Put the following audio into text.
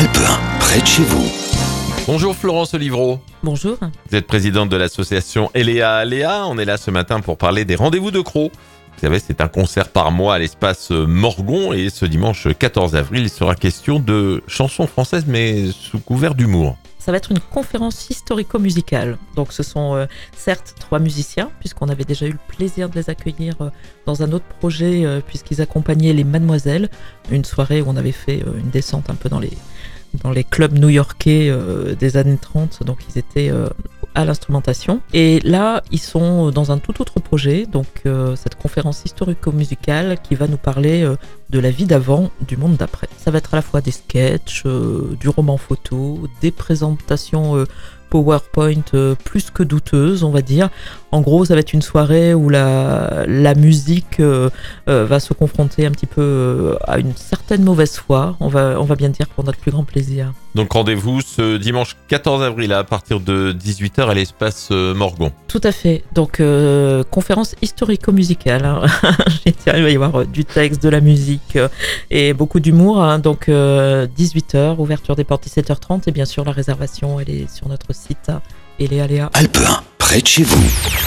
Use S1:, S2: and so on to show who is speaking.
S1: Alpe 1, près de chez vous.
S2: Bonjour Florence Olivreau.
S3: Bonjour.
S2: Vous êtes présidente de l'association Eléa Aléa. On est là ce matin pour parler des rendez-vous de Crau. Vous savez, c'est un concert par mois à l'espace Morgon et ce dimanche 14 avril, il sera question de chansons françaises mais sous couvert d'humour.
S3: Ça va être une conférence historico-musicale. Donc ce sont certes 3 musiciens, puisqu'on avait déjà eu le plaisir de les accueillir dans un autre projet, puisqu'ils accompagnaient les Mademoiselles, une soirée où on avait fait une descente un peu dans les clubs new-yorkais des années 30, donc ils étaient à l'instrumentation. Et là, ils sont dans un tout autre projet, donc cette conférence historico-musicale qui va nous parler de la vie d'avant, du monde d'après. Ça va être à la fois des sketchs, du roman photo, des présentations PowerPoint plus que douteuses, on va dire. En gros, ça va être une soirée où la musique va se confronter un petit peu à une certaine mauvaise foi, on va bien dire, pour notre plus grand plaisir.
S2: Donc rendez-vous ce dimanche 14 avril à partir de 18h à l'espace Morgon.
S3: Tout à fait. Donc, conférence historico-musicale. Hein. Il va y avoir du texte, de la musique et beaucoup d'humour. Hein. Donc, 18h, ouverture des portes 17h30. Et bien sûr, la réservation, elle est sur notre site Eléa Aléa.
S1: Alpe 1, près de chez vous.